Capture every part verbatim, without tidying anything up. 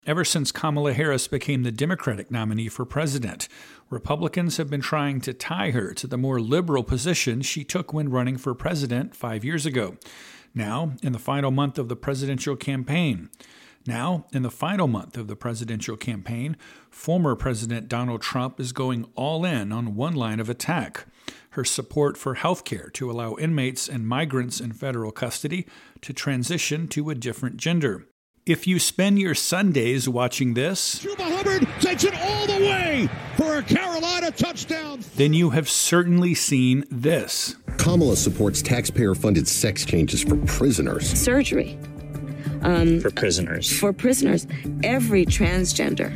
Ever since Kamala Harris became the Democratic nominee for president, Republicans have been trying to tie her to the more liberal position she took when running for president five years ago. Now, in the final month of the presidential campaign, Now, in the final month of the presidential campaign, former President Donald Trump is going all in on one line of attack: her support for health care to allow inmates and migrants in federal custody to transition to a different gender. If you spend your Sundays watching this, Chuba Hubbard takes it all the way for a Carolina touchdown, then you have certainly seen this. Kamala supports taxpayer-funded sex changes for prisoners. Surgery. Um, for prisoners. For prisoners. Every transgender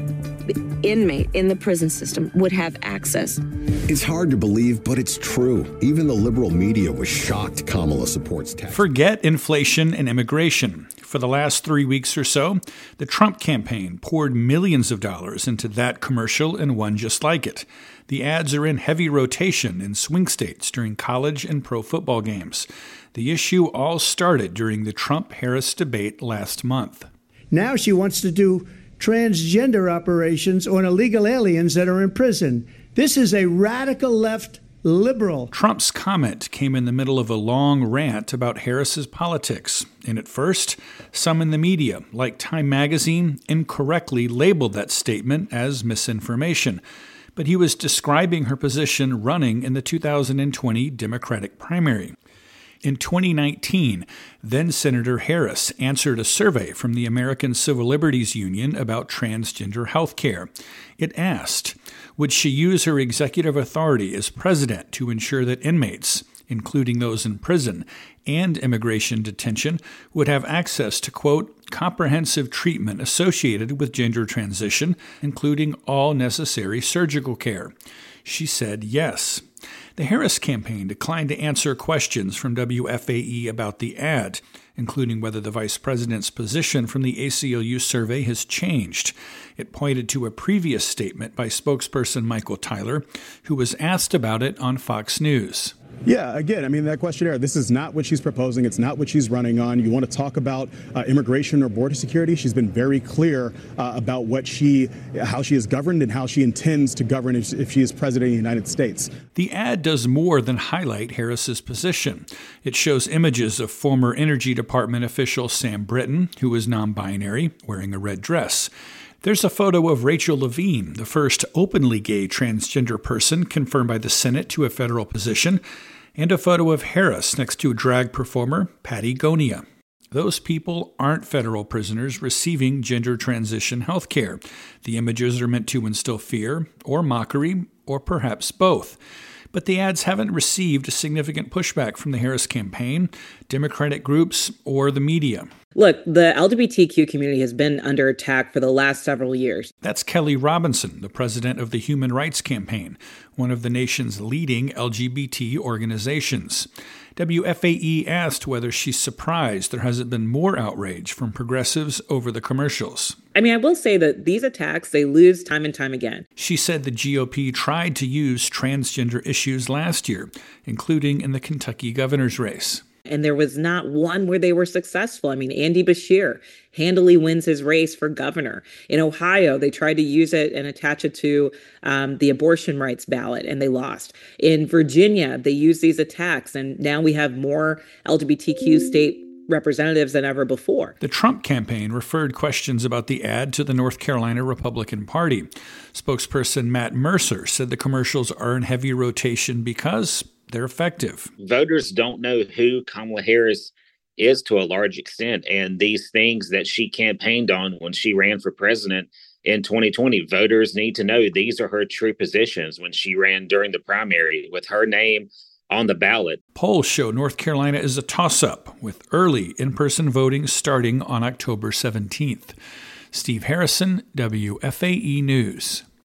inmate in the prison system would have access. It's hard to believe, but it's true. Even the liberal media was shocked Kamala supports tax. Forget inflation and immigration. For the last three weeks or so, the Trump campaign poured millions of dollars into that commercial and one just like it. The ads are in heavy rotation in swing states during college and pro football games. The issue all started during the Trump-Harris debate last month. Now she wants to do transgender operations on illegal aliens that are in prison. This is a radical left liberal. Trump's comment came in the middle of a long rant about Harris's politics. And at first, some in the media, like Time magazine, incorrectly labeled that statement as misinformation. But he was describing her position running in the two thousand twenty Democratic primary. In twenty nineteen, then-Senator Harris answered a survey from the American Civil Liberties Union about transgender health care. It asked, would she use her executive authority as president to ensure that inmates, including those in prison and immigration detention, would have access to, quote, comprehensive treatment associated with gender transition, including all necessary surgical care? She said yes. The Harris campaign declined to answer questions from W F A E about the ad, including whether the vice president's position from the A C L U survey has changed. It pointed to a previous statement by spokesperson Michael Tyler, who was asked about it on Fox News. Yeah, again, I mean, that questionnaire, this is not what she's proposing. It's not what she's running on. You want to talk about uh, immigration or border security? She's been very clear uh, about what she, how she is governed and how she intends to govern if, if she is president of the United States. The ad does more than highlight Harris's position. It shows images of former Energy Department official Sam Brinton, who is non-binary, wearing a red dress. There's a photo of Rachel Levine, the first openly gay transgender person confirmed by the Senate to a federal position, and a photo of Harris next to drag performer Patty Gonia. Those people aren't federal prisoners receiving gender transition health care. The images are meant to instill fear or mockery, or perhaps both. But the ads haven't received significant pushback from the Harris campaign, Democratic groups, or the media. Look, the L G B T Q community has been under attack for the last several years. That's Kelly Robinson, the president of the Human Rights Campaign, one of the nation's leading L G B T organizations. W F A E asked whether she's surprised there hasn't been more outrage from progressives over the commercials. I mean, I will say that these attacks, they lose time and time again. She said the G O P tried to use transgender issues last year, including in the Kentucky governor's race. And there was not one where they were successful. I mean, Andy Beshear handily wins his race for governor. In Ohio, they tried to use it and attach it to um, the abortion rights ballot, and they lost. In Virginia, they used these attacks, and now we have more L G B T Q state representatives than ever before. The Trump campaign referred questions about the ad to the North Carolina Republican Party. Spokesperson Matt Mercer said the commercials are in heavy rotation because they're effective. Voters don't know who Kamala Harris is to a large extent, and these things that she campaigned on when she ran for president in twenty twenty, voters need to know these are her true positions when she ran during the primary with her name on the ballot. Polls show North Carolina is a toss-up, with early in-person voting starting on October seventeenth. Steve Harrison, W F A E News.